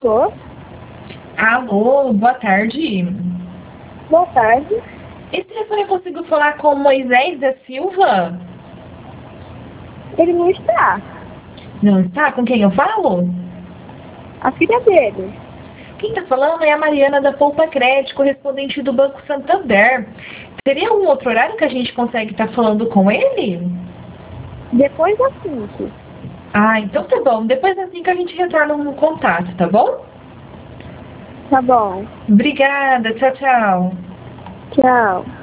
Tô. Alô, boa tarde. Boa tarde. Esse telefone eu consigo falar com Moisés da Silva? Ele não está. Não está? Com quem eu falo? A filha dele. Quem está falando é a Mariana da Poupa Crédito, correspondente do Banco Santander. Teria algum outro horário que a gente consegue estar falando com ele? Depois das 5. Ah, então tá bom. Depois assim que a gente retorna no contato, tá bom? Tá bom. Obrigada, tchau, tchau. Tchau.